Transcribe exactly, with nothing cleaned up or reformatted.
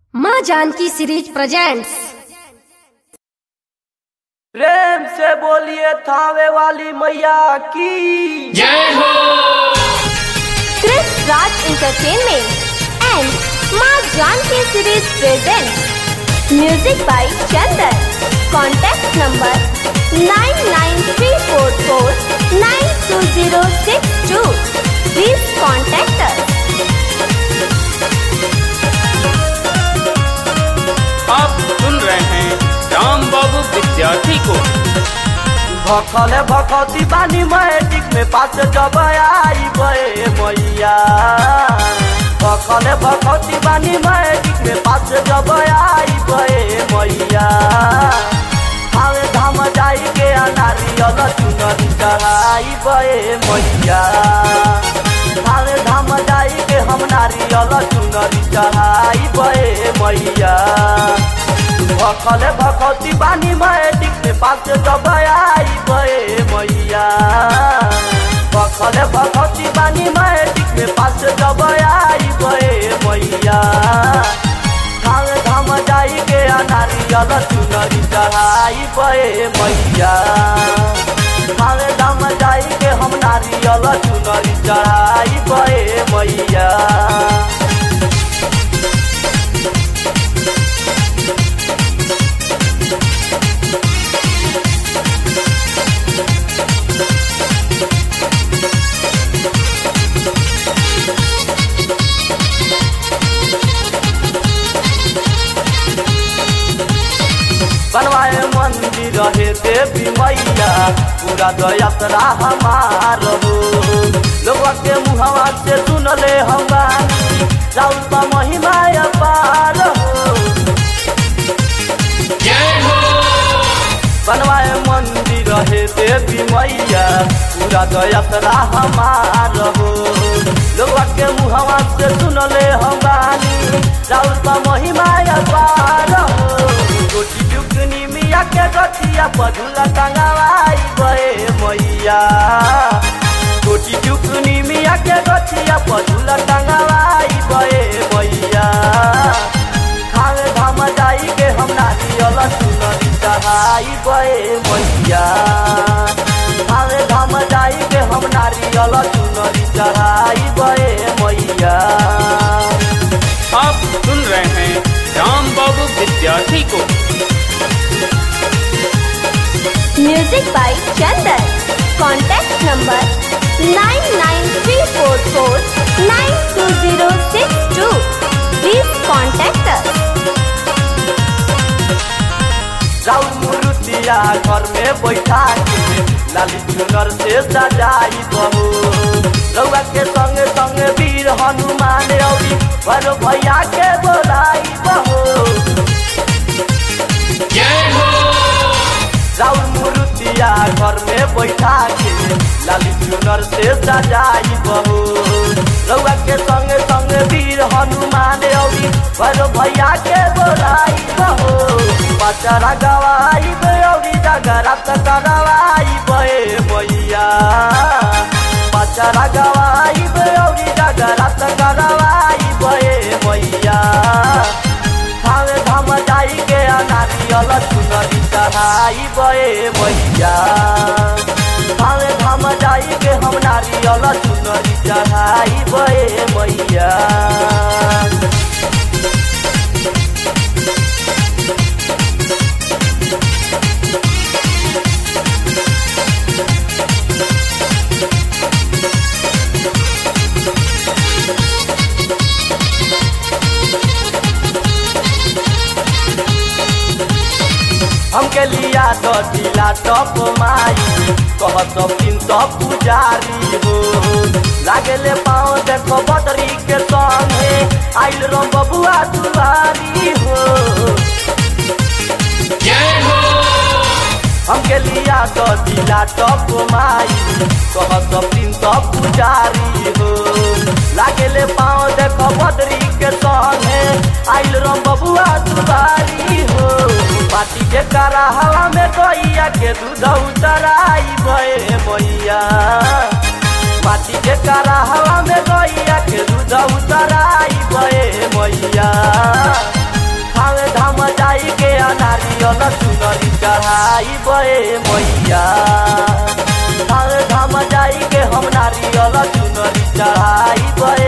माँ Janaki series presents. प्रेम से बोलिए थावे वाली मैया की जय हो। क्रिस राज एंटरटेनमेंट एंड माँ Janaki series present music by Chandan. Contact number nine nine three four four nine two zero six two. Please contact us. आप सुन रहे हैं राम बाबू विद्यार्थी को। भखले भखती बानी मैट्रिक में पास जब आई बे मैया। भखले भखती बानी मैट्रिक में पास जब आई बे मैया। थावे धाम जाई के नारियल चुनरी चढ़ाई बे मैया। थावे धाम जाई के हम नारियल चुनरी चढ़ाई बे मैया। भखले भखती बानी मैट्रिक में पास जब आई बे मैया। भखले भखती बानी मैट्रिक में पास जब आई बे मैया। थावे धाम जाई के नारियल चुनरी चढ़ाई बे मैया। थावे धाम जाई के हम नारियल चुनरी चढ़ाई बे मैया। बनवाए मंदिर रहे देवी मैया पूरा दयात्रा हमार हो। लोग के मुहवा से सुनले हम बानी राउता महिमा अपार हो। जय हो। बनवाए मंदिर रहे देवी मैया पूरा दयात्रा हमार हो। लोग के मुहवा से सुनले हम बानी राउता महिमा अपार हो। गोटी जुगनी मिया के गठिया पधुला टंगावाई बे मैया। गोटी जुगनी मिया के गठिया पधुला टंगावाई बे मैया। थावे धाम जाई के हम नारियल चुनरी चढ़ाई बे मैया। थावे धाम जाई के हम नारियल चुनरी चढ़ाई बे मैया। आप सुन रहे हैं राम बाबू विद्यार्थी को। Music by Chandan. Contact number nine nine three four four nine two zero six two. Please contact us. राउर मुरुतिया घर में बैठा के लाली चुनर से सजाई बहू। रउआ के संगे संगे वीर हनुमान औरी भरो भैया के बोलाई बहू। जय हो। राउर मुरुतिया घर में बैठा के लाली चुनर से सजाई बहू। रउआ के संगे संगे वीर हनुमान औरी भरो भैया के बोलाई बहू। पचरा गवाई बे औरी जगरात करवाई बे मैया। पचरा गवाई बे औरी जगरात करवाई बे मैया। थावे धाम जाई के नारियल चुनरी चढ़ाई बे मैया। थावे धाम जाई के हम नारियल चुनरी चढ़ाई बे मैया। हमके लिया तो दिला टप माई कहत तीन सौ पुजारी हो। लागेले पाँव देखो बदरी के संगे आइल रम बबुआ दुआरी हो। जय हो। हमके लिया तो दिला टप माई कहत तीन सौ पुजारी हो। लागेले पाँव देखो बदरी के संगे आइल रम बबुआ दुआरी हो। पाटी के करा हवा में गैया के दूध उतराई बे मैया। पाटी के करा हवा में गैया के दूध उतराई बे मैया। बे मैया धाम धाम जाई के हम नारियल चुनरी चढ़ाई बे